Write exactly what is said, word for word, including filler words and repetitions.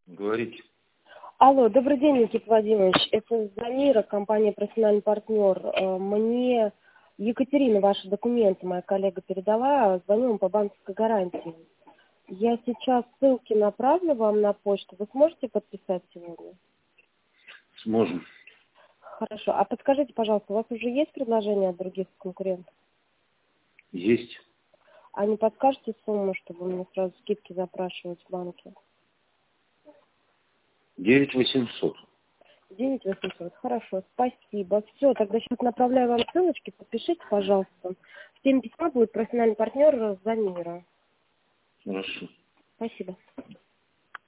Говорите. Алло, добрый день, Никита Владимирович. Это Замира, компания «Профессиональный партнер». Э, Мне Екатерина ваши документы, моя коллега, передала. Звоню вам по банковской гарантии. Я сейчас ссылки направлю вам на почту. Вы сможете подписать сегодня? Сможем. Хорошо. А подскажите, пожалуйста, у вас уже есть предложения от других конкурентов? Есть. А не подскажете сумму, чтобы мне сразу скидки запрашивать в банке? девять восемьсот. девять восемьсот. Хорошо, спасибо. Все, тогда сейчас направляю вам ссылочки. Подпишите, пожалуйста. В теме письма будет профессиональный партнер Замира. Хорошо. Спасибо.